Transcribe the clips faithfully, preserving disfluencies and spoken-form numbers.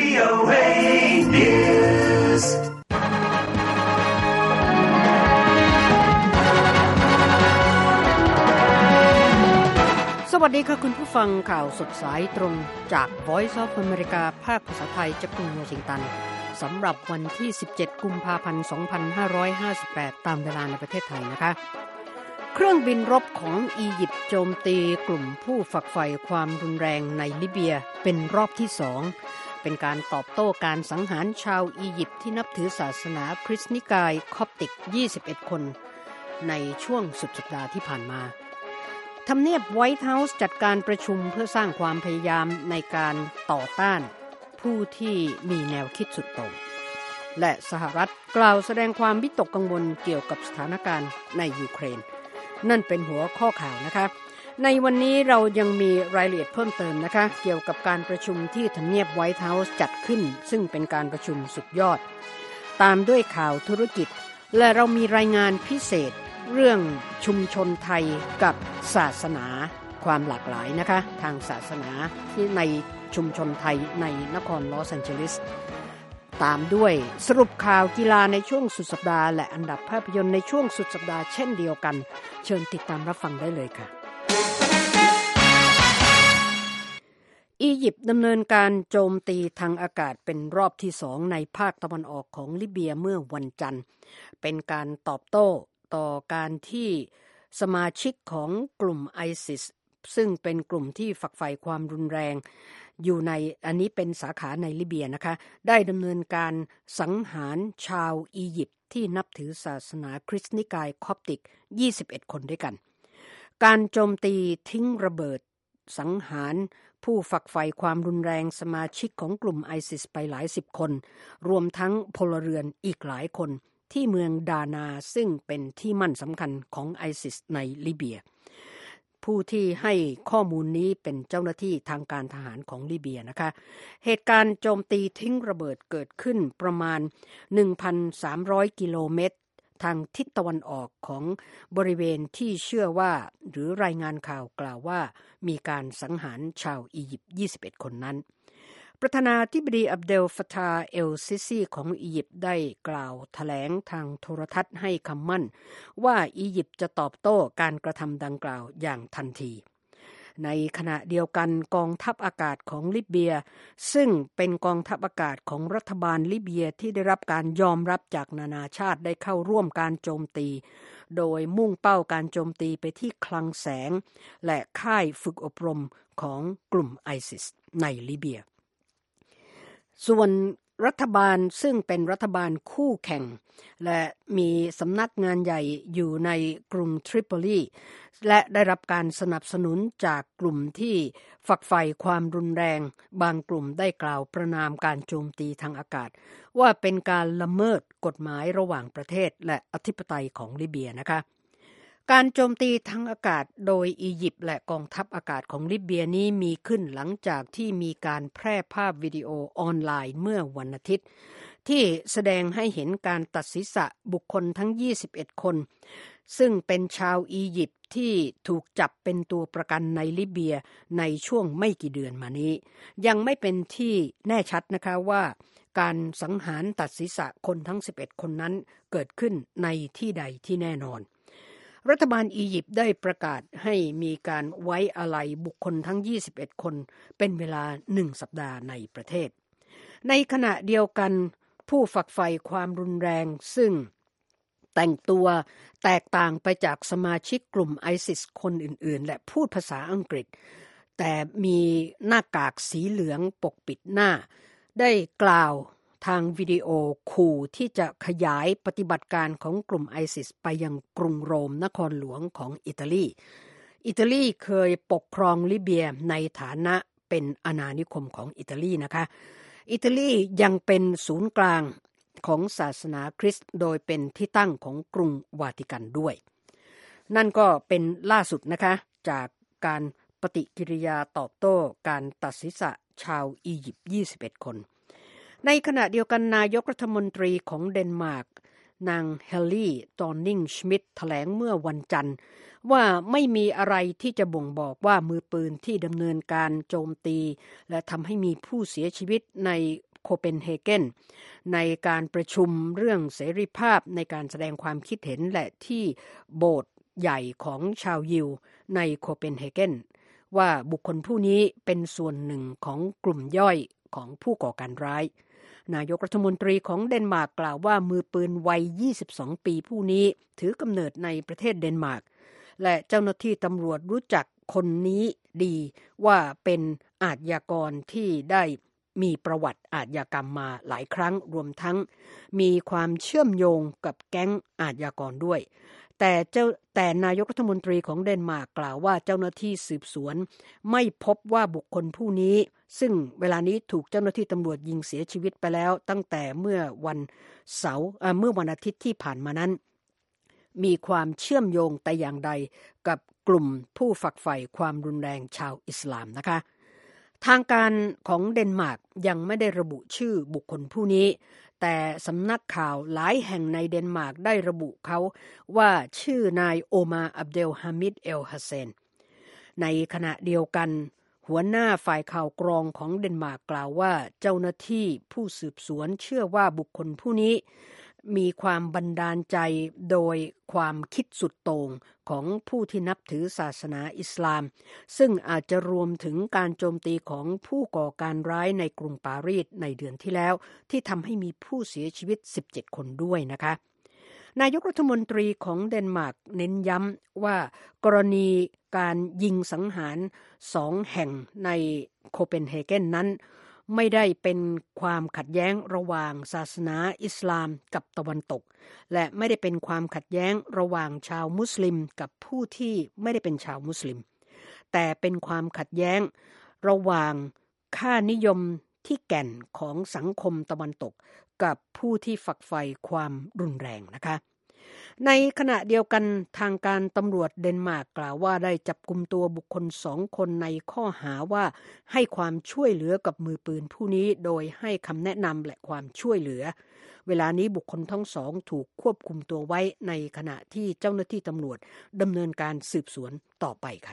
วี โอ เอ Newsสวัสดีค่ะคุณผู้ฟังข่าวสดสายตรงจาก Voice of America ภาคภาษาไทยจากกรุงวอชิงตันสำหรับวันที่สิบเจ็ดกุมภาพันธ์สองพันห้าร้อยห้าสิบแปดตามเวลาในประเทศไทยนะคะเครื่องบินรบของอียิปต์โจมตีกลุ่มผู้ฝักใฝ่ความรุนแรงในลิเบียเป็นรอบที่สองเป็นการตอบโต้การสังหารชาวอียิปต์ที่นับถือศาสนาคริสต์นิกายคอปติกยี่สิบเอ็ดคนในช่วงสุดสัปดาห์ที่ผ่านมาทำเนียบไวท์เฮาส์จัดการประชุมเพื่อสร้างความพยายามในการต่อต้านผู้ที่มีแนวคิดสุดโต่งและสหรัฐกล่าวแสดงความวิตกกังวลเกี่ยวกับสถานการณ์ในยูเครนนั่นเป็นหัวข้อข่าวนะคะในวันนี้เรายังมีรายละเอียดเพิ่มเติมนะคะเกี่ยวกับการประชุมที่ทำเนียบไวท์เฮาส์จัดขึ้นซึ่งเป็นการประชุมสุดยอดตามด้วยข่าวธุรกิจและเรามีรายงานพิเศษเรื่องชุมชนไทยกับศาสนาความหลากหลายนะคะทางศาสนาที่ในชุมชนไทยในนครลอสแอนเจลิสตามด้วยสรุปข่าวกีฬาในช่วงสุดสัปดาห์และอันดับภาพยนตร์ในช่วงสุดสัปดาห์เช่นเดียวกันเชิญติดตามรับฟังได้เลยค่ะอียิปต์ดำเนินการโจมตีทางอากาศเป็นรอบที่สองในภาคตะวันออกของลิเบียเมื่อวันจันทร์เป็นการตอบโต้ต่อการที่สมาชิกของกลุ่มไอซิสซึ่งเป็นกลุ่มที่ฝักใฝ่ความรุนแรงอยู่ในอันนี้เป็นสาขาในลิเบียนะคะได้ดำเนินการสังหารชาวอียิปต์ที่นับถือศาสนาคริสต์นิกายคอปติกยี่สิบเอ็ดคนด้วยกันการโจมตีทิ้งระเบิดสังหารผู้ฝักใฝ่ความรุนแรงสมาชิกของกลุ่มไอซิสไปหลายสิบคนรวมทั้งพลเรือนอีกหลายคนที่เมืองดานาซึ่งเป็นที่มั่นสำคัญของไอซิสในลิเบียผู้ที่ให้ข้อมูลนี้เป็นเจ้าหน้าที่ทางการทหารของลิเบียนะคะเหตุการณ์โจมตีทิ้งระเบิดเกิดขึ้นประมาณ หนึ่งพันสามร้อย กิโลเมตรทางทิศตะวันออกของบริเวณที่เชื่อว่าหรือรายงานข่าวกล่าวว่ามีการสังหารชาวอียิปต์ยี่สิบเอ็ดคนนั้นประธานาธิบดีอับเดลฟัตตาห์เอลซิซีของอียิปต์ได้กล่าวแถลงทางโทรทัศน์ให้คำมั่นว่าอียิปต์จะตอบโต้การกระทำดังกล่าวอย่างทันทีในขณะเดียวกันกองทัพอากาศของลิเบียซึ่งเป็นกองทัพอากาศของรัฐบาลลิเบียที่ได้รับการยอมรับจากนานาชาติได้เข้าร่วมการโจมตีโดยมุ่งเป้าการโจมตีไปที่คลังแสงและค่ายฝึกอบรมของกลุ่มไอซิสในลิเบียส่วนรัฐบาลซึ่งเป็นรัฐบาลคู่แข่งและมีสำนักงานใหญ่อยู่ในกรุงทริปโปลีและได้รับการสนับสนุนจากกลุ่มที่ฝักใฝ่ความรุนแรงบางกลุ่มได้กล่าวประณามการโจมตีทางอากาศว่าเป็นการละเมิดกฎหมายระหว่างประเทศและอธิปไตยของลิเบียนะคะการโจมตีทางอากาศโดยอียิปต์และกองทัพอากาศของลิเบียนี้มีขึ้นหลังจากที่มีการแพร่ภาพวิดีโอออนไลน์เมื่อวันอาทิตย์ที่แสดงให้เห็นการตัดศีรษะบุคคลทั้งยี่สิบเอ็ดคนซึ่งเป็นชาวอียิปต์ที่ถูกจับเป็นตัวประกันในลิเบียในช่วงไม่กี่เดือนมานี้ยังไม่เป็นที่แน่ชัดนะคะว่าการสังหารตัดศีรษะคนทั้งสิบเอ็ดคนนั้นเกิดขึ้นในที่ใดที่แน่นอนรัฐบาลอียิปต์ได้ประกาศให้มีการไว้อาลัยบุคคลทั้งยี่สิบเอ็ดคนเป็นเวลาหนึ่งสัปดาห์ในประเทศในขณะเดียวกันผู้ฝักใฝ่ความรุนแรงซึ่งแต่งตัวแตกต่างไปจากสมาชิกกลุ่มไอซิสคนอื่นๆและพูดภาษาอังกฤษแต่มีหน้ากากสีเหลืองปกปิดหน้าได้กล่าวทางวิดีโอขู่ที่จะขยายปฏิบัติการของกลุ่มไอซิสไปยังกรุงโรมนครหลวงของอิตาลีอิตาลีเคยปกครองลิเบียในฐานะเป็นอาณานิคมของอิตาลีนะคะอิตาลียังเป็นศูนย์กลางของศาสนาคริสต์โดยเป็นที่ตั้งของกรุงวาติกันด้วยนั่นก็เป็นล่าสุดนะคะจากการปฏิกิริยาตอบโต้การตัดศีรษะชาวอียิปต์ยี่สิบเอ็ดคนในขณะเดียวกันนายกรัฐมนตรีของเดนมาร์กนางเฮลลี่ตอนนิงชมิดแถลงเมื่อวันจันทร์ว่าไม่มีอะไรที่จะบ่งบอกว่ามือปืนที่ดำเนินการโจมตีและทำให้มีผู้เสียชีวิตในโคเปนเฮเกนในการประชุมเรื่องเสรีภาพในการแสดงความคิดเห็นและที่โบสถ์ใหญ่ของชาวยิวในโคเปนเฮเกนว่าบุคคลผู้นี้เป็นส่วนหนึ่งของกลุ่มย่อยของผู้ก่อการร้ายนายกรัฐมนตรีของเดนมาร์กกล่าวว่ามือปืนวัยยี่สิบสองปีผู้นี้ถือกำเนิดในประเทศเดนมาร์กและเจ้าหน้าที่ตำรวจรู้จักคนนี้ดีว่าเป็นอาชญากรที่ได้มีประวัติอาชญากรรมมาหลายครั้งรวมทั้งมีความเชื่อมโยงกับแก๊งอาชญากรด้วยแต่เจ้าแต่นายกรัฐมนตรีของเดนมาร์กกล่าวว่าเจ้าหน้าที่สืบสวนไม่พบว่าบุคคลผู้นี้ซึ่งเวลานี้ถูกเจ้าหน้าที่ตำรวจยิงเสียชีวิตไปแล้วตั้งแต่เมื่อวันเสาร์เมื่อวันอาทิตย์ที่ผ่านมานั้นมีความเชื่อมโยงแต่อย่างใดกับกลุ่มผู้ฝักใฝ่ความรุนแรงชาวอิสลามนะคะทางการของเดนมาร์กยังไม่ได้ระบุชื่อบุคคลผู้นี้แต่สำนักข่าวหลายแห่งในเดนมาร์กได้ระบุเขาว่าชื่อนายโอมาอับเดลฮามิดเอลฮัสเซนในขณะเดียวกันหัวหน้าฝ่ายข่าวกรองของเดนมาร์กกล่าวว่าเจ้าหน้าที่ผู้สืบสวนเชื่อว่าบุคคลผู้นี้มีความบันดาลใจโดยความคิดสุดโต่งของผู้ที่นับถือศาสนาอิสลามซึ่งอาจจะรวมถึงการโจมตีของผู้ก่อการร้ายในกรุงปารีสในเดือนที่แล้วที่ทำให้มีผู้เสียชีวิตสิบเจ็ดคนด้วยนะคะนายกรัฐมนตรีของเดนมาร์กเน้นย้ำว่ากรณีการยิงสังหารสองแห่งในโคเปนเฮเกนนั้นไม่ได้เป็นความขัดแย้งระหว่างศาสนาอิสลามกับตะวันตกและไม่ได้เป็นความขัดแย้งระหว่างชาวมุสลิมกับผู้ที่ไม่ได้เป็นชาวมุสลิมแต่เป็นความขัดแย้งระหว่างค่านิยมที่แก่นของสังคมตะวันตกกับผู้ที่ฝักใฝ่ความรุนแรงนะคะในขณะเดียวกันทางการตำรวจเดนมาร์กกล่าวว่าได้จับกุมตัวบุคคลสองคนในข้อหาว่าให้ความช่วยเหลือกับมือปืนผู้นี้โดยให้คำแนะนำและความช่วยเหลือเวลานี้บุคคลทั้งสองถูกควบคุมตัวไว้ในขณะที่เจ้าหน้าที่ตำรวจดำเนินการสืบสวนต่อไปค่ะ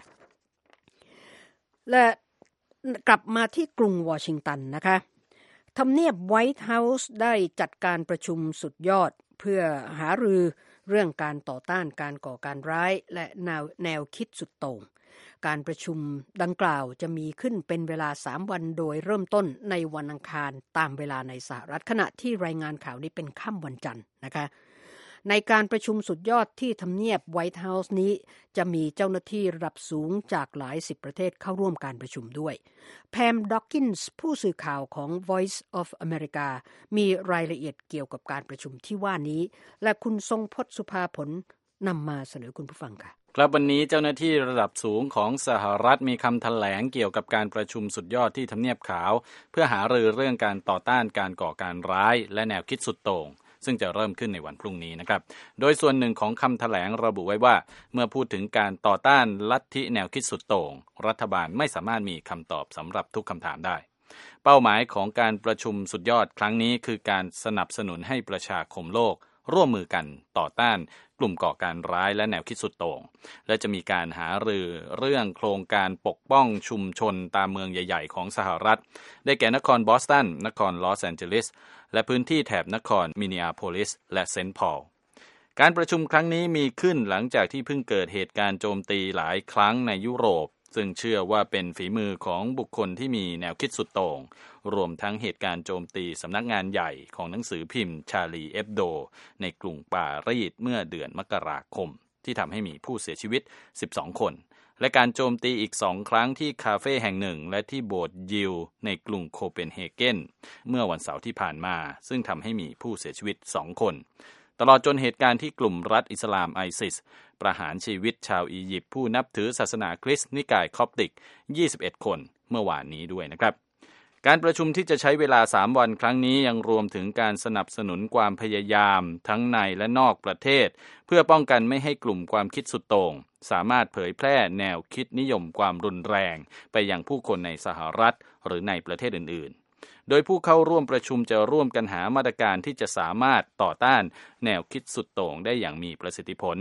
และกลับมาที่กรุงวอชิงตันนะคะทำเนียบไวท์เฮาส์ได้จัดการประชุมสุดยอดเพื่อหารือเรื่องการต่อต้านการก่อการร้ายและแนวแนวคิดสุดโต่งการประชุมดังกล่าวจะมีขึ้นเป็นเวลาสามวันโดยเริ่มต้นในวันอังคารตามเวลาในสหรัฐขณะที่รายงานข่าวนี้เป็นค่ำวันจันทร์นะคะในการประชุมสุดยอดที่ทำเนียบไวท์เฮาส์นี้จะมีเจ้าหน้าที่ระดับสูงจากหลายสิบประเทศเข้าร่วมการประชุมด้วยแพมด็อกกินส์ผู้สื่อข่าวของ Voice of America มีรายละเอียดเกี่ยวกับการประชุมที่ว่านี้และคุณทรงพจน์สุภาผลนำมาเสนอคุณผู้ฟังค่ะครับวันนี้เจ้าหน้าที่ระดับสูงของสหรัฐมีคำแถลงเกี่ยวกับการประชุมสุดยอดที่ทำเนียบขาวเพื่อหารือเรื่องการต่อต้านการก่อการร้ายและแนวคิดสุดโต่งซึ่งจะเริ่มขึ้นในวันพรุ่งนี้นะครับโดยส่วนหนึ่งของคำแถลงระบุไว้ว่าเมื่อพูดถึงการต่อต้านลัทธิแนวคิดสุดโต่งรัฐบาลไม่สามารถมีคำตอบสำหรับทุกคำถามได้เป้าหมายของการประชุมสุดยอดครั้งนี้คือการสนับสนุนให้ประชาคมโลกร่วมมือกันต่อต้านกลุ่มก่อการร้ายและแนวคิดสุดโต่งและจะมีการหารือเรื่องโครงการปกป้องชุมชนตามเมืองใหญ่ๆของสหรัฐได้แก่นครบอสตันนครลอสแอนเจลิสและพื้นที่แถบนครมินนีอาโพลิสและเซนต์พอลการประชุมครั้งนี้มีขึ้นหลังจากที่เพิ่งเกิดเหตุการณ์โจมตีหลายครั้งในยุโรปซึ่งเชื่อว่าเป็นฝีมือของบุคคลที่มีแนวคิดสุดโต่งรวมทั้งเหตุการณ์โจมตีสำนักงานใหญ่ของหนังสือพิมพ์ชาลีเอฟโดในกรุงปารีสเมื่อเดือนมกราคมที่ทำให้มีผู้เสียชีวิตสิบสองคนและการโจมตีอีกสองครั้งที่คาเฟ่แห่งหนึ่งและที่โบสถ์ยิวในกรุงโคเปนเฮเกนเมื่อวันเสาร์ที่ผ่านมาซึ่งทำให้มีผู้เสียชีวิตสองคนตลอดจนเหตุการณ์ที่กลุ่มรัฐอิสลามไอซิสประหารชีวิตชาวอียิปต์ผู้นับถือศาสนาคริสต์นิกายคอปติกยี่สิบเอ็ดคนเมื่อวานนี้ด้วยนะครับการประชุมที่จะใช้เวลาสามวันครั้งนี้ยังรวมถึงการสนับสนุนความพยายามทั้งในและนอกประเทศเพื่อป้องกันไม่ให้กลุ่มความคิดสุดโต่งสามารถเผยแพร่แนวคิดนิยมความรุนแรงไปยังผู้คนในสหรัฐหรือในประเทศอื่นๆโดยผู้เข้าร่วมประชุมจะร่วมกันหามาตรการที่จะสามารถต่อต้านแนวคิดสุดโต่งได้อย่างมีประสิทธิผล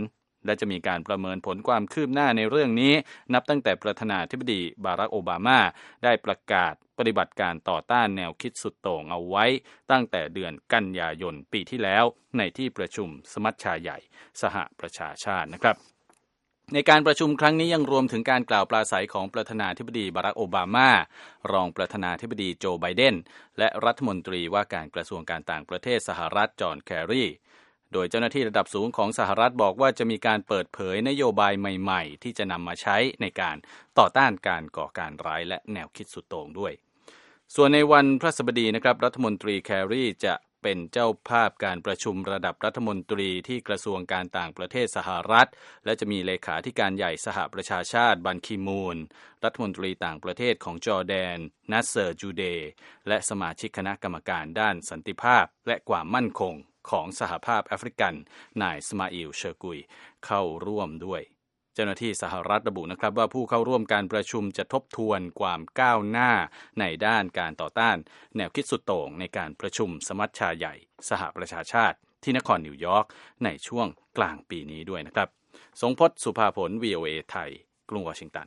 และจะมีการประเมินผลความคืบหน้าในเรื่องนี้นับตั้งแต่ประธานาธิบดีบารักโอบามาได้ประกาศปฏิบัติการต่อต้านแนวคิดสุดโต่งเอาไว้ตั้งแต่เดือนกันยายนปีที่แล้วในที่ประชุมสมัชชาใหญ่สหประชาชาตินะครับในการประชุมครั้งนี้ยังรวมถึงการกล่าวปราศัยของประธานาธิบดีบารักโอบามารองประธานาธิบดีโจไบเดนและรัฐมนตรีว่าการกระทรวงการต่างประเทศสหรัฐจอห์นแคร์รีโดยเจ้าหน้าที่ระดับสูงของสหรัฐบอกว่าจะมีการเปิดเผยนโยบายใหม่ๆที่จะนำมาใช้ในการต่อต้านการก่อการร้ายและแนวคิดสุดโต่งด้วยส่วนในวันพฤหัสบดีนะครับรัฐมนตรีแคร์รีจะเป็นเจ้าภาพการประชุมระดับรัฐมนตรีที่กระทรวงการต่างประเทศสหรัฐและจะมีเลขาธิการใหญ่สหประชาชาติบันคีมูนรัฐมนตรีต่างประเทศของจอร์แดนนัสเซอร์จูเดย์และสมาชิกคณะกรรมการด้านสันติภาพและความมั่นคงของสหภาพแอฟริกันนายสมาอิลเชอร์กุยเข้าร่วมด้วยเจ้าหน้าที่สหรัฐระบุนะครับว่าผู้เข้าร่วมการประชุมจะทบทวนความก้าวหน้าในด้านการต่อต้านแนวคิดสุดโต่งในการประชุมสมัชชาใหญ่สหประชาชาติที่นครนิวยอร์กในช่วงกลางปีนี้ด้วยนะครับสงพจน์สุภาผล วี โอ เอ ไทยกรุงวอชิงตัน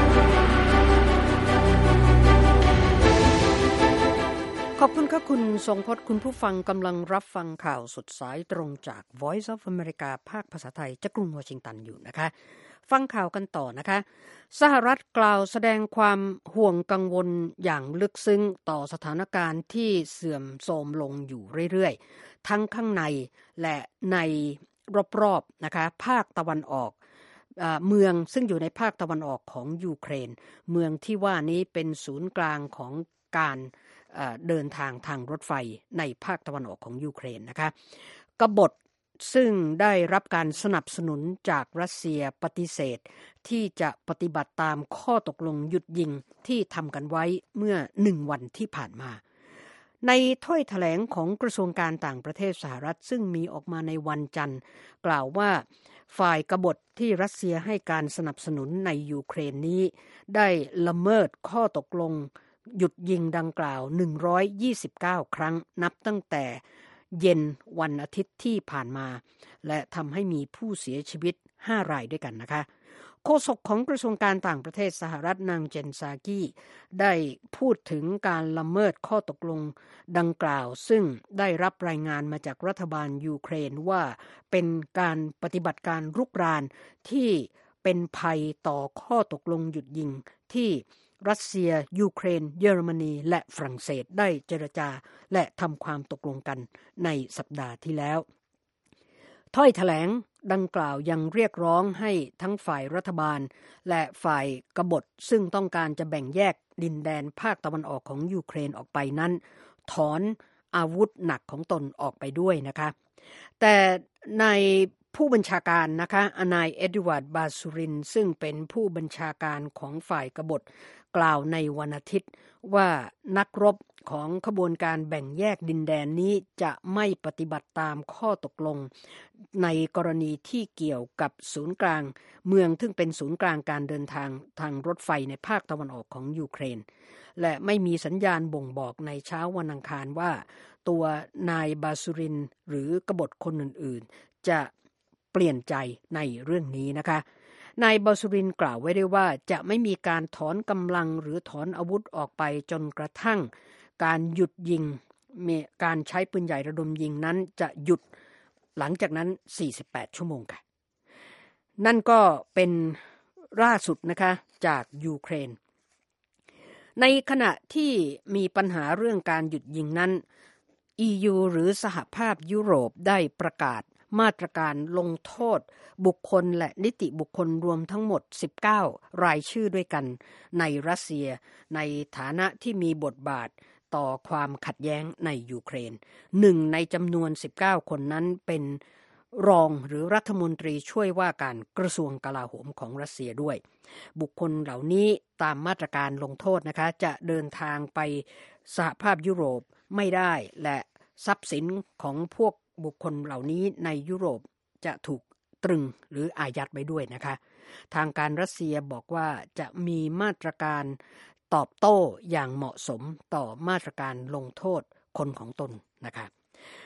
ขอบคุณครับคุณทรงพจน์คุณผู้ฟังกำลังรับฟังข่าวสดสายตรงจาก Voice of America ภาคภาษาไทยจากกรุงวอชิงตันอยู่นะคะฟังข่าวกันต่อนะคะสหรัฐกล่าวแสดงความห่วงกังวลอย่างลึกซึ้งต่อสถานการณ์ที่เสื่อมโทรมลงอยู่เรื่อยๆทั้งข้างในและในรอบๆนะคะภาคตะวันออกเอ่อเมืองซึ่งอยู่ในภาคตะวันออกของยูเครนเมืองที่ว่านี้เป็นศูนย์กลางของการเดินทางทางรถไฟในภาคตะวันออกของยูเครนนะคะกบฏซึ่งได้รับการสนับสนุนจากรัสเซียปฏิเสธที่จะปฏิบัติตามข้อตกลงหยุดยิงที่ทำกันไว้เมื่อหนึ่งวันที่ผ่านมาในถ้อยแถลงของกระทรวงการต่างประเทศสหรัฐซึ่งมีออกมาในวันจันทร์กล่าวว่าฝ่ายกบฏที่รัสเซียให้การสนับสนุนในยูเครนนี้ได้ละเมิดข้อตกลงหยุดยิงดังกล่าวหนึ่งร้อยยี่สิบเก้าครั้งนับตั้งแต่เย็นวันอาทิตย์ที่ผ่านมาและทำให้มีผู้เสียชีวิตห้ารายด้วยกันนะคะโฆษกของกระทรวงการต่างประเทศสหรัฐนางเจนซากีได้พูดถึงการละเมิดข้อตกลงดังกล่าวซึ่งได้รับรายงานมาจากรัฐบาลยูเครนว่าเป็นการปฏิบัติการรุกรานที่เป็นภัยต่อข้อตกลงหยุดยิงที่รัสเซียยูเครนเยอรมนีและฝรั่งเศสได้เจรจาและทำความตกลงกันในสัปดาห์ที่แล้วถ้อยแถลงดังกล่าวยังเรียกร้องให้ทั้งฝ่ายรัฐบาลและฝ่ายกบฏซึ่งต้องการจะแบ่งแยกดินแดนภาคตะวันออกของยูเครนออกไปนั้นถอนอาวุธหนักของตนออกไปด้วยนะคะแต่ในผู้บัญชาการนะคะนายเอ็ดวาร์ดบาซูรินซึ่งเป็นผู้บัญชาการของฝ่ายกบฏกล่าวในวันอาทิตย์ว่านักรบของขบวนการแบ่งแยกดินแดนนี้จะไม่ปฏิบัติตามข้อตกลงในกรณีที่เกี่ยวกับศูนย์กลางเมืองซึ่งเป็นศูนย์กลางการเดินทางทางรถไฟในภาคตะวันออกของยูเครนและไม่มีสัญญาณบ่งบอกในเช้าวันอังคารว่าตัวนายบาซูรินหรือกบฏคนอื่นๆจะเปลี่ยนใจในเรื่องนี้นะคะนายบาซูรินกล่าวไว้ด้วยว่าจะไม่มีการถอนกำลังหรือถอนอาวุธออกไปจนกระทั่งการหยุดยิงมีการใช้ปืนใหญ่ระดมยิงนั้นจะหยุดหลังจากนั้นสี่สิบแปดชั่วโมงค่ะนั่นก็เป็นล่าสุดนะคะจากยูเครนในขณะที่มีปัญหาเรื่องการหยุดยิงนั้น อี ยู หรือสหภาพยุโรปได้ประกาศมาตรการลงโทษบุคคลและนิติบุคคลรวมทั้งหมดสิบเก้ารายชื่อด้วยกันในรัสเซียในฐานะที่มีบทบาทต่อความขัดแย้งในยูเครนหนึ่งในจำนวนสิบเก้าคนนั้นเป็นรองหรือรัฐมนตรีช่วยว่าการกระทรวงกลาโหมของรัสเซียด้วยบุคคลเหล่านี้ตามมาตรการลงโทษนะคะจะเดินทางไปสหภาพยุโรปไม่ได้และทรัพย์สินของพวกบุคคลเหล่านี้ในยุโรปจะถูกตรึงหรืออายัดไว้ด้วยนะคะทางการรัสเซียบอกว่าจะมีมาตรการตอบโต้อย่างเหมาะสมต่อมาตรการลงโทษคนของตนนะคะ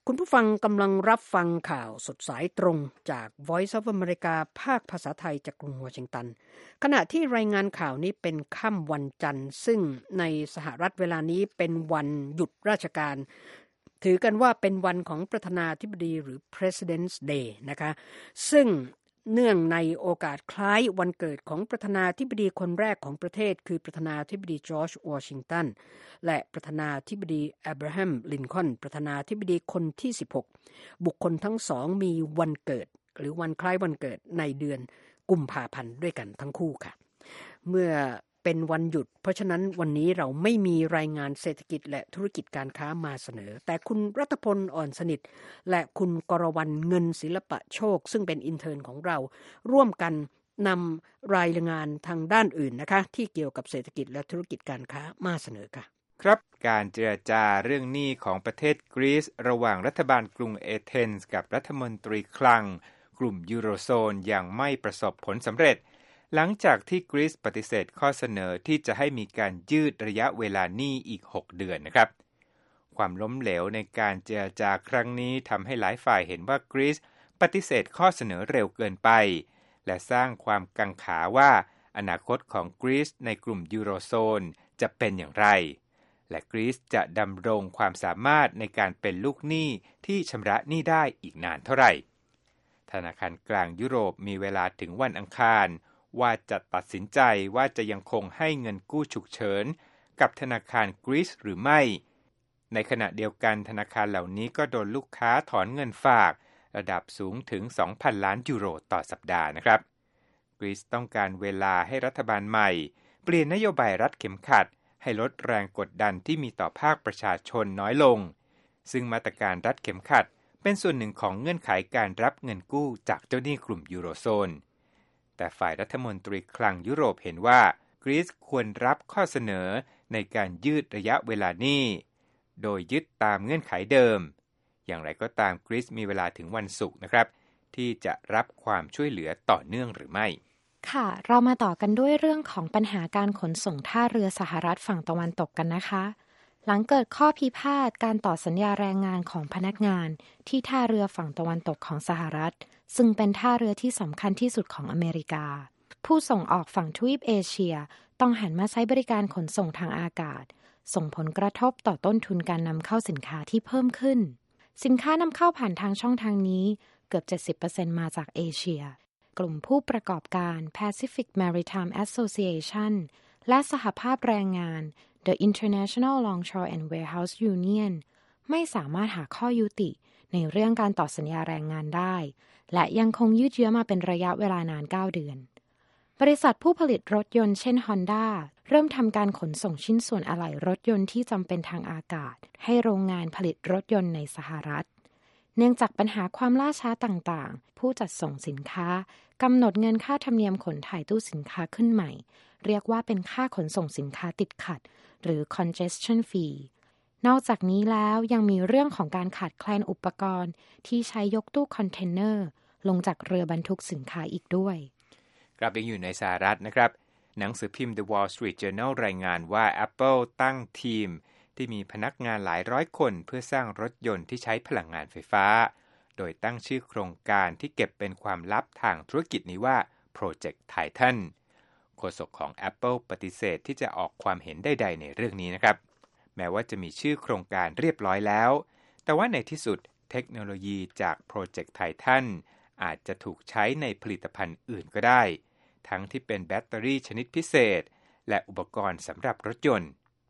คุณผู้ฟังกำลังรับฟังข่าวสดสายตรงจาก Voice of America ภาคภาษาไทยจากกรุงวอชิงตันขณะที่รายงานข่าวนี้เป็นค่ำวันจันทร์ซึ่งในสหรัฐเวลานี้เป็นวันหยุดราชการถือกันว่าเป็นวันของประธานาธิบดีหรือ President's Day นะคะซึ่งเนื่องในโอกาสคล้ายวันเกิดของประธานาธิบดีคนแรกของประเทศคือประธานาธิบดีจอร์จวอชิงตันและประธานาธิบดีอับราฮัมลินคอล์นประธานาธิบดีคนที่สิบหกบุคคลทั้งสองมีวันเกิดหรือวันคล้ายวันเกิดในเดือนกุมภาพันธ์ด้วยกันทั้งคู่ค่ะเมื่อเป็นวันหยุดเพราะฉะนั้นวันนี้เราไม่มีรายงานเศรษฐกิจและธุรกิจการค้ามาเสนอแต่คุณรัตพลอ่อนสนิทและคุณกรวรรณเงินศิลปะโชคซึ่งเป็นอินเทิร์นของเราร่วมกันนำรายงานทางด้านอื่นนะคะที่เกี่ยวกับเศรษฐกิจและธุรกิจการค้ามาเสนอค่ะครับการเจรจาเรื่องหนี้ของประเทศกรีซระหว่างรัฐบาลกรุงเอเธนส์กับรัฐมนตรีคลังกลุ่มยูโรโซนยังไม่ประสบผลสำเร็จหลังจากที่กรีซปฏิเสธข้อเสนอที่จะให้มีการยืดระยะเวลาหนี้อีกหกเดือนนะครับความล้มเหลวในการเจรจาครั้งนี้ทำให้หลายฝ่ายเห็นว่ากรีซปฏิเสธข้อเสนอเร็วเกินไปและสร้างความกังขาว่าอนาคตของกรีซในกลุ่มยูโรโซนจะเป็นอย่างไรและกรีซจะดำรงความสามารถในการเป็นลูกหนี้ที่ชำระหนี้ได้อีกนานเท่าไหร่ธนาคารกลางยุโรปมีเวลาถึงวันอังคารว่าจะตัดสินใจว่าจะยังคงให้เงินกู้ฉุกเฉินกับธนาคารกรีซหรือไม่ในขณะเดียวกันธนาคารเหล่านี้ก็โดนลูกค้าถอนเงินฝากระดับสูงถึง สองพัน ล้านยูโรต่อสัปดาห์นะครับกรีซต้องการเวลาให้รัฐบาลใหม่เปลี่ยนนโยบายรัดเข็มขัดให้ลดแรงกดดันที่มีต่อภาคประชาชนน้อยลงซึ่งมาตรการรัดเข็มขัดเป็นส่วนหนึ่งของเงื่อนไขการรับเงินกู้จากเจ้าหนี้กลุ่มยูโรโซนแต่ฝ่ายรัฐมนตรีคลังยุโรปเห็นว่ากรีซควรรับข้อเสนอในการยืดระยะเวลาหนี้โดยยึดตามเงื่อนไขเดิมอย่างไรก็ตามกรีซมีเวลาถึงวันศุกร์นะครับที่จะรับความช่วยเหลือต่อเนื่องหรือไม่ค่ะเรามาต่อกันด้วยเรื่องของปัญหาการขนส่งท่าเรือสหรัฐฝั่งตะวันตกกันนะคะหลังเกิดข้อพิพาทการต่อสัญญาแรงงานของพนักงานที่ท่าเรือฝั่งตะวันตกของสหรัฐซึ่งเป็นท่าเรือที่สำคัญที่สุดของอเมริกาผู้ส่งออกฝั่งทวีปเอเชียต้องหันมาใช้บริการขนส่งทางอากาศส่งผลกระทบต่อต้นทุนการนำเข้าสินค้าที่เพิ่มขึ้นสินค้านำเข้าผ่านทางช่องทางนี้เกือบ เจ็ดสิบเปอร์เซ็นต์ มาจากเอเชียกลุ่มผู้ประกอบการ Pacific Maritime Association และสหภาพแรงงาน The International Longshore and Warehouse Union ไม่สามารถหาข้อยุติในเรื่องการต่อสัญญาแรงงานได้และยังคงยืดเยื้อมาเป็นระยะเวลานานเก้าเดือนบริษัทผู้ผลิตรถยนต์เช่น Honda เริ่มทำการขนส่งชิ้นส่วนอะไหล่รถยนต์ที่จำเป็นทางอากาศให้โรงงานผลิตรถยนต์ในสหรัฐเนื่องจากปัญหาความล่าช้าต่างๆผู้จัดส่งสินค้ากำหนดเงินค่าธรรมเนียมขนถ่ายตู้สินค้าขึ้นใหม่เรียกว่าเป็นค่าขนส่งสินค้าติดขัดหรือ congestion fee นอกจากนี้แล้วยังมีเรื่องของการขาดแคลนอุปกรณ์ที่ใช้ยกตู้คอนเทนเนอร์ลงจากเรือบรรทุกสินค้าอีกด้วยกลับยังอยู่ในสหรัฐนะครับหนังสือพิมพ์ The Wall Street Journal รายงานว่า Apple ตั้งทีมที่มีพนักงานหลายร้อยคนเพื่อสร้างรถยนต์ที่ใช้พลังงานไฟฟ้าโดยตั้งชื่อโครงการที่เก็บเป็นความลับทางธุรกิจนี้ว่า Project Titan โฆษกของ Apple ปฏิเสธที่จะออกความเห็นใดๆในเรื่องนี้นะครับแม้ว่าจะมีชื่อโครงการเรียบร้อยแล้วแต่ว่าในที่สุดเทคโนโลยีจาก Project Titan อาจจะถูกใช้ในผลิตภัณฑ์อื่นก็ได้ทั้งที่เป็นแบตเตอรี่ชนิดพิเศษและอุปกรณ์สำหรับรถยนต์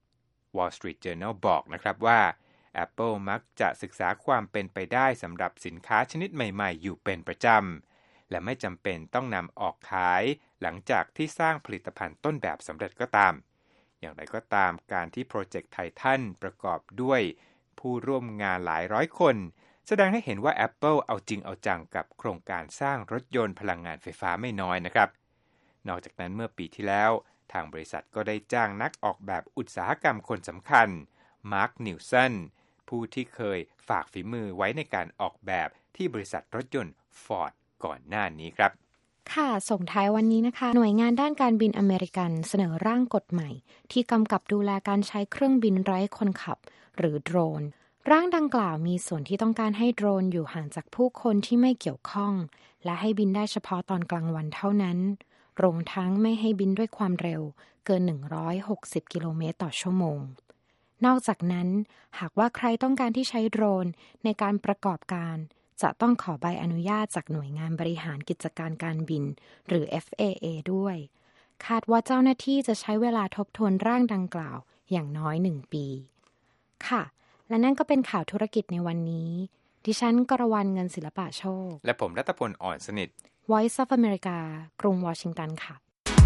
Wall Street Journal บอกนะครับว่า Apple มักจะศึกษาความเป็นไปได้สำหรับสินค้าชนิดใหม่ๆอยู่เป็นประจำและไม่จำเป็นต้องนำออกขายหลังจากที่สร้างผลิตภัณฑ์ต้นแบบสำเร็จก็ตามอย่างไรก็ตามการที่ Project Titan ประกอบด้วยผู้ร่วมงานหลายร้อยคนแสดงให้เห็นว่า Apple เอาจริงเอาจังกับโครงการสร้างรถยนต์พลังงานไฟฟ้าไม่น้อยนะครับนอกจากนั้นเมื่อปีที่แล้วทางบริษัทก็ได้จ้างนักออกแบบอุตสาหกรรมคนสำคัญมาร์คนิวสันผู้ที่เคยฝากฝีมือไว้ในการออกแบบที่บริษัทรถยนต์ Ford ก่อนหน้านี้ครับค่ะส่งท้ายวันนี้นะคะหน่วยงานด้านการบินอเมริกันเสนอร่างกฎใหม่ที่กำกับดูแลการใช้เครื่องบินไร้คนขับหรือโดรนร่างดังกล่าวมีส่วนที่ต้องการให้โดรนอยู่ห่างจากผู้คนที่ไม่เกี่ยวข้องและให้บินได้เฉพาะตอนกลางวันเท่านั้นรวมทั้งไม่ให้บินด้วยความเร็วเกินหนึ่งร้อยหกสิบกิโลเมตรต่อชั่วโมงนอกจากนั้นหากว่าใครต้องการที่ใช้โดรนในการประกอบการจะต้องขอใบอนุญาตจากหน่วยงานบริหารกิจการการบินหรือ เอฟ เอ เอ ด้วยคาดว่าเจ้าหน้าที่จะใช้เวลาทบทวนร่างดังกล่าวอย่างน้อยหนึ่งปีค่ะและนั่นก็เป็นข่าวธุรกิจในวันนี้ดิฉันกรวรรณเงินศิลปะโชคและผมรัตพลอ่อนสนิท Voice of America กรุงวอชิงตันค่ะ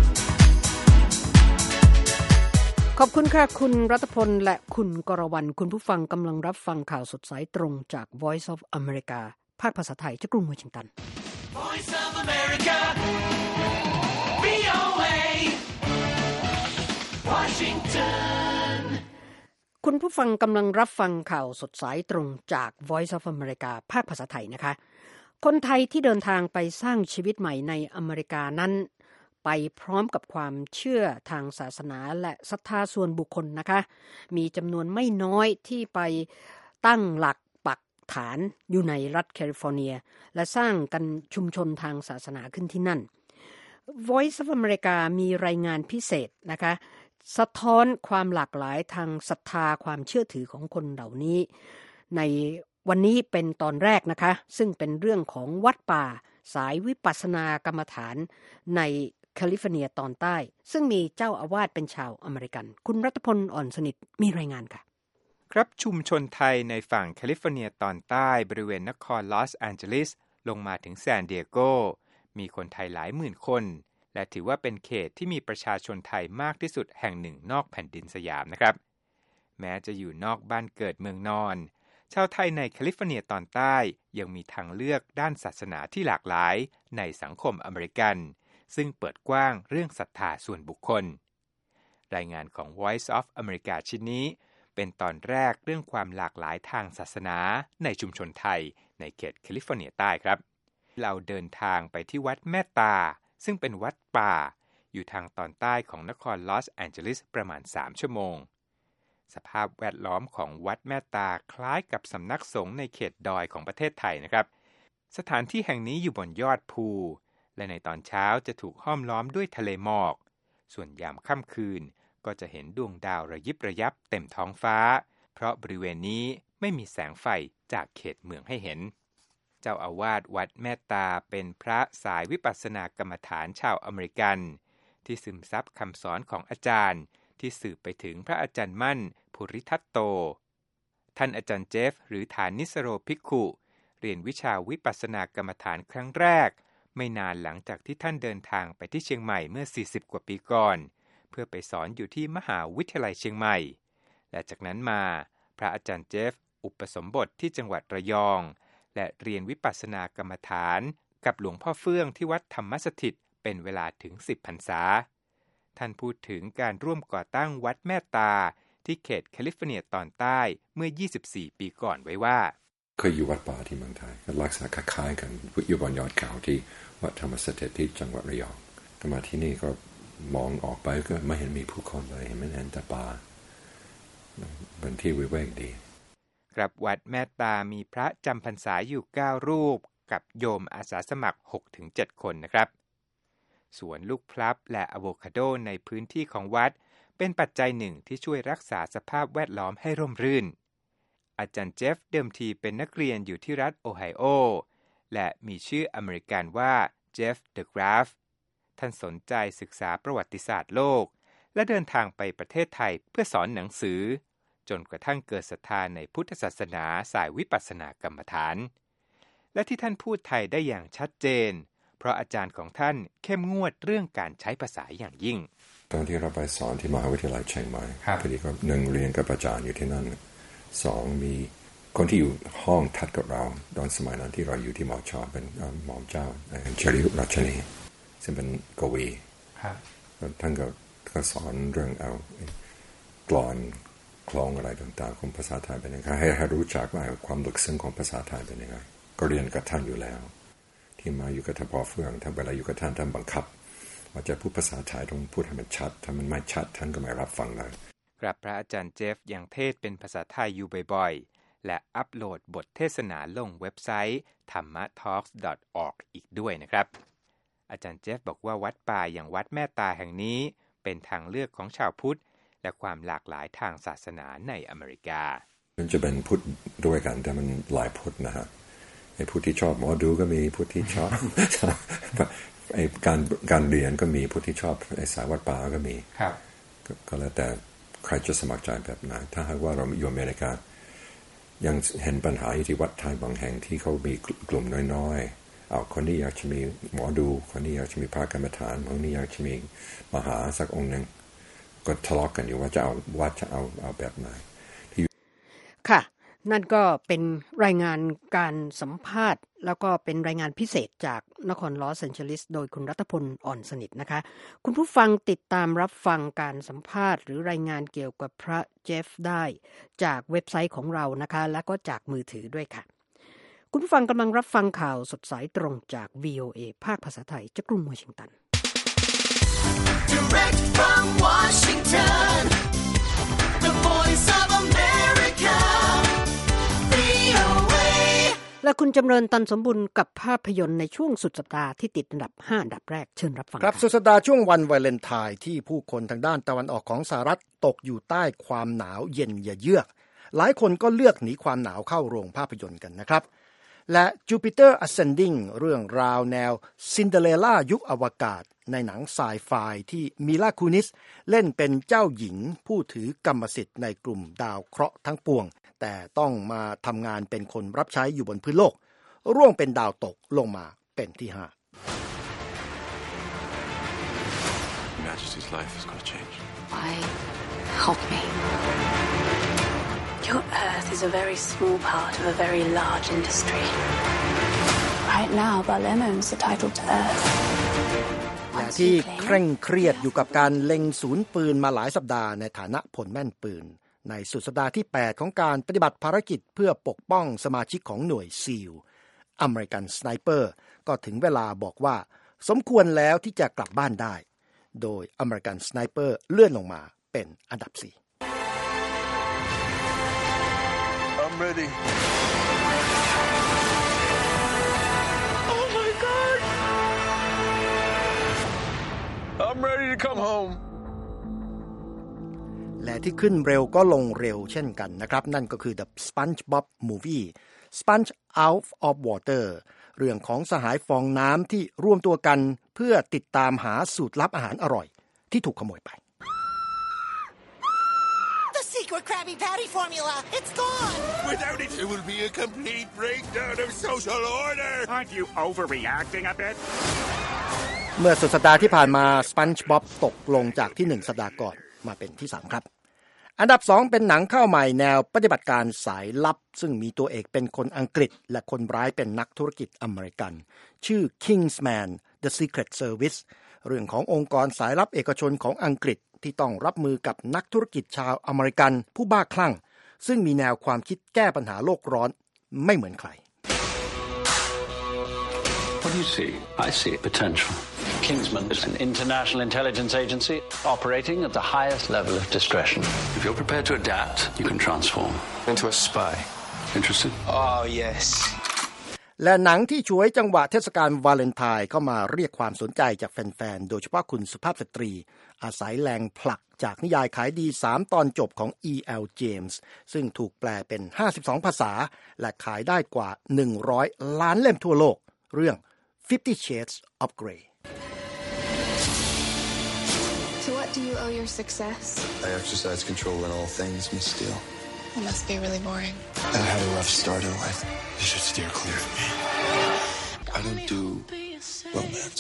ขอบคุณค่ะคุณรัตพลและคุณกรวรรณคุณผู้ฟังกำลังรับฟังข่าวสดสายตรงจาก Voice of America ภาคภาษาไทยจากกรุงวอชิงตัน Voice of America วี โอ เอ Washington คุณผู้ฟังกำลังรับฟังข่าวสดสายตรงจาก Voice of America ภาคภาษาไทยนะคะคนไทยที่เดินทางไปสร้างชีวิตใหม่ในอเมริกานั้นไปพร้อมกับความเชื่อทางศาสนาและศรัทธาส่วนบุคคลนะคะมีจำนวนไม่น้อยที่ไปตั้งหลักปักฐานอยู่ในรัฐแคลิฟอร์เนียและสร้างกันชุมชนทางศาสนาขึ้นที่นั่น Voice of America มีรายงานพิเศษนะคะสะท้อนความหลากหลายทางศรัทธาความเชื่อถือของคนเหล่านี้ในวันนี้เป็นตอนแรกนะคะซึ่งเป็นเรื่องของวัดป่าสายวิปัสสนากรรมฐานในแคลิฟอร์เนียตอนใต้ซึ่งมีเจ้าอาวาสเป็นชาวอเมริกันคุณรัตพลอ่อนสนิทมีรายงานค่ะครับชุมชนไทยในฝั่งแคลิฟอร์เนียตอนใต้บริเวณนครลอสแอนเจลิสลงมาถึงซานดิเอโกมีคนไทยหลายหมื่นคนและถือว่าเป็นเขตที่มีประชาชนไทยมากที่สุดแห่งหนึ่งนอกแผ่นดินสยามนะครับแม้จะอยู่นอกบ้านเกิดเมืองนอนชาวไทยในแคลิฟอร์เนียตอนใต้ยังมีทางเลือกด้านศาสนาที่หลากหลายในสังคมอเมริกันซึ่งเปิดกว้างเรื่องศรัทธาส่วนบุคคลรายงานของ Voice of America ชิ้นนี้เป็นตอนแรกเรื่องความหลากหลายทางศาสนาในชุมชนไทยในเขตแคลิฟอร์เนียใต้ครับเราเดินทางไปที่วัดแม่ตาซึ่งเป็นวัดป่าอยู่ทางตอนใต้ของนครลอสแอนเจลิสประมาณสามชั่วโมงสภาพแวดล้อมของวัดแม่ตาคล้ายกับสำนักสงฆ์ในเขตดอยของประเทศไทยนะครับสถานที่แห่งนี้อยู่บนยอดภูและในตอนเช้าจะถูกห้อมล้อมด้วยทะเลหมอกส่วนยามค่ำคืนก็จะเห็นดวงดาวระยิบระยับเต็มท้องฟ้าเพราะบริเวณนี้ไม่มีแสงไฟจากเขตเมืองให้เห็นเจ้าอาวาสวัดแม่ตาเป็นพระสายวิปัสสนากรรมฐานชาวอเมริกันที่ซึมซับคำสอนของอาจารย์ที่สืบไปถึงพระอาจารย์มั่นภูริทัตโตท่านอาจารย์เจฟหรือฐานิสโรภิกขุเรียนวิชาวิปัสสนากรรมฐานครั้งแรกไม่นานหลังจากที่ท่านเดินทางไปที่เชียงใหม่เมื่อสี่สิบกว่าปีก่อนเพื่อไปสอนอยู่ที่มหาวิทยาลัยเชียงใหม่และจากนั้นมาพระอาจารย์เจฟอุปสมบทที่จังหวัดระยองและเรียนวิปัสสนากรรมฐานกับหลวงพ่อเฟื่องที่วัดธรรมสถิตเป็นเวลาถึงสิบพรรษาท่านพูดถึงการร่วมก่อตั้งวัดแม่ตาที่เขตแคลิฟอร์เนียตอนใต้เมื่อยี่สิบสี่ปีก่อนไว้ว่าเคยอยู่วัดป่าที่เมืองไทยก็ลักษณะคล้ายๆกันอยู่บนยอดเขาที่วัดธรรมสถิตที่จังหวัดระยองแต่มาที่นี่ก็มองออกไปก็ไม่เห็นมีผู้คนเลยเห็นไม่เห็นแต่ป่าเป็นที่วิเวกดีครับวัดแม่ตามีพระจำพรรษาอยู่เก้ารูปกับโยมอาสาสมัคร หกถึงเจ็ด คนนะครับสวนลูกพลับและอะโวคาโดในพื้นที่ของวัดเป็นปัจจัยหนึ่งที่ช่วยรักษาสภาพแวดล้อมให้ร่มรื่นอาจารย์เจฟเดิมทีเป็นนักเรียนอยู่ที่รัฐโอไฮโอและมีชื่ออเมริกันว่าเจฟเดอะกราฟท่านสนใจศึกษาประวัติศาสตร์โลกและเดินทางไปประเทศไทยเพื่อสอนหนังสือจนกระทั่งเกิดศรัทธาในพุทธศาสนาสายวิปัสสนากรรมฐานและที่ท่านพูดไทยได้อย่างชัดเจนเพราะอาจารย์ของท่านเข้มงวดเรื่องการใช้ภาษาอย่างยิ่งตอนที่เราไปสอนที่มหาวิทยาลัยเชียงใหม่พอดีก็หนึ่งเรียนกับอาจารย์อยู่ที่นั่นสองมีคนที่อยู่ห้องทัดกับเราตอนสมัยนั้นที่เราอยู่ที่หมอชอเป็นหมอเจ้าเชลิรัชนีซึ่งเป็นกวีท่านก็ก็สอนเรื่องเอากลอนคลองอะไรต่างๆของภาษาไทยเป็นยังไงให้ให้รู้จักว่าความลึกซึ้งของภาษาไทยเป็นยังไงก็เรียนกับท่านอยู่แล้วที่มาอยู่กับท่านพ่อเฟื่องท่านเวลาอยู่กับท่านท่านบังคับว่าจะพูดภาษาไทยต้องพูดให้มันชัดถ้ามันไม่ชัดท่านก็ไม่รับฟังเลยครับพระอาจารย์เจฟยังเทศเป็นภาษาไทยอยู่บ่อยและอัปโหลดบทเทศนาลงเว็บไซต์ ธรรมะทอล์ก ดอท ออร์ก อีกด้วยนะครับอาจารย์เจฟบอกว่าวัดป่าอย่างวัดแม่ตาแห่งนี้เป็นทางเลือกของชาวพุทธและความหลากหลายทางศาสนาในอเมริกามันจะเป็นพุทธด้วยกันแต่มันหลายพุทธนะฮะไอ้พุทธที่ชอบหมอดูก็มีพุทธที่ชอบ ไอ้การการเรียนก็มีพุทธที่ชอบไอ้สายวัดป่าก็มีครับก็แล้วแต่ใครจะสมัครใจแบบไหนถ้าหากว่าเราอยู่อเมริกายังเห็นปัญหาที่วัดไทยบางแห่งที่เขามีกลุ่มน้อยๆเอาคนนี้อยากจะมีหมอดูคนนี้อยากจะมีพระกรรมฐานคนนี้อยากจะมีมหาสักองค์หนึ่งก็ทะเลาะกันอยู่ว่าจะเอาวัดจะเอาเอาแบบไหนค่ะนั่นก็เป็นรายงานการสัมภาษณ์แล้วก็เป็นรายงานพิเศษจากนครลอสแอนเจลิสโดยคุณรัตพลอ่อนสนิทนะคะคุณผู้ฟังติดตามรับฟังการสัมภาษณ์หรือรายงานเกี่ยวกับพระเจฟได้จากเว็บไซต์ของเรานะคะและก็จากมือถือด้วยค่ะคุณผู้ฟังกำลังรับฟังข่าวสดสายตรงจาก วี โอ เอ ภาคภาษาไทยจากกรุงวอชิงตัน Direct from Washington The Voice of America วี โอ เอ และคุณจำเริญตันสมบุญกับภาพยนตร์ในช่วงสุดสัปดาห์ที่ติดอันดับห้าอันดับแรกเชิญรับฟังครับสุดสัปดาห์ช่วงวันวาเลนไทน์ที่ผู้คนทางด้านตะวันออกของสหรัฐตกอยู่ใต้ความหนาวเย็นอย่าเยือกหลายคนก็เลือกหนีความหนาวเข้าโรงภาพยนตร์กันนะครับและ Jupiter Ascending เรื่องราวแนวซินเดอเรลล่ายุคอวกาศในหนังไซไฟที่มิลาคูนิสเล่นเป็นเจ้าหญิงผู้ถือกรรมสิทธิ์ในกลุ่มดาวเคราะห์ทั้งปวงแต่ต้องมาทำงานเป็นคนรับใช้อยู่บนพื้นโลกร่วงเป็นดาวตกลงมาเป็นที่ห้า Majesty's life is going to change. Why help me? Your Earth is a very small part of a very large industry. Right now, Balem owns the title to Earth. และที่เคร่งเครียดอยู่กับการเล็งศูนย์ปืนมาหลายสัปดาห์ในฐานะผลแม่นปืนในสุดสัปดาห์ที่แปดของการปฏิบัติภารกิจเพื่อปกป้องสมาชิกของหน่วยซีลอเมริกันสไนเปอร์ก็ถึงเวลาบอกว่าสมควรแล้วที่จะกลับบ้านได้โดยอเมริกันสไนเปอร์เลื่อนลงมาเป็นอันดับสี่ I'm ready. Oh my God! I'm ready to come home. และที่ขึ้นเร็วก็ลงเร็วเช่นกันนะครับนั่นก็คือ The SpongeBob Movie Sponge Out of Water เรื่องของสหายฟองน้ำที่รวมตัวกันเพื่อติดตามหาสูตรลับอาหารอร่อยที่ถูกขโมยไป The secret Krabby Patty formula it's gone Without it it will be a complete breakdown of social order Aren't you overreacting a bit เมื่อสุดสัปดาห์ที่ผ่านมา SpongeBob ตกลงจากที่หนึ่งสัปดาห์ก่อนมาเป็นที่สามครับอันดับสองเป็นหนังเข้าใหม่แนวปฏิบัติการสายลับซึ่งมีตัวเอกเป็นคนอังกฤษและคนร้ายเป็นนักธุรกิจอเมริกันชื่อ Kingsman The Secret Service เรื่องขององค์กรสายลับเอกชนของอังกฤษที่ต้องรับมือกับนักธุรกิจชาวอเมริกันผู้บ้าคลั่งซึ่งมีแนวความคิดแก้ปัญหาโลกร้อนไม่เหมือนใคร What do you see? I see potential. Kingsman is an international intelligence agency operating at the highest level of discretion. If you're prepared to adapt, you can transform into a spy. Interested? Oh, yes. และหนังที่ฉวยจังหวะเทศกาลวาเลนไทน์เข้ามาเรียกความสนใจจากแฟนๆโดยเฉพาะคุณสุภาพสตรีอาศัยแรงผลักจากนิยายขายดีสามตอนจบของ อี แอล James ซึ่งถูกแปลเป็นห้าสิบสองภาษาและขายได้กว่าหนึ่งร้อยล้านเล่มทั่วโลกเรื่อง Fifty Shades of Grey To what do you owe your success? I exercise control in all things, Miss Steele. It must be really boring. I had a rough start in life. You should steer clear of me. I don't do romance.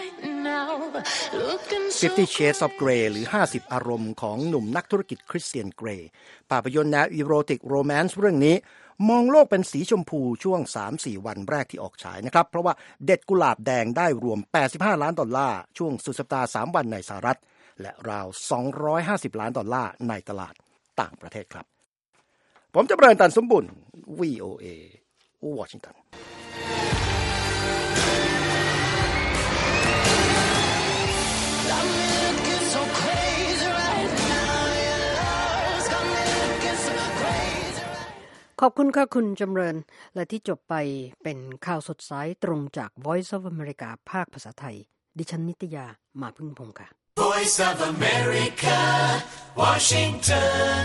Fifty Shades of Grey หรือห้าสิบอารมณ์ของหนุ่มนักธุรกิจคริสเตียนเกรย์ภาพยนตร์แนวอีโรติกโรแมนซ์เรื่องนี้มองโลกเป็นสีชมพูช่วง สามถึงสี่ วันแรกที่ออกฉายนะครับเพราะว่าเด็ดกุหลาบแดงได้รวมแปดสิบห้าล้านดอลลาร์ช่วงสุดสัปดาห์สามวันในสหรัฐและราวสองร้อยห้าสิบล้านดอลลาร์ในตลาดต่างประเทศครับผมจำเริญตันสมบุญ วี โอ เอ วอชิงตันขอบคุณค่ะคุณจำเริญและที่จบไปเป็นข่าวสดสายตรงจาก Voice of America ภาคภาษาไทยดิฉันนิตยามาพึ่งพงษ์ค่ะ Voice of America Washington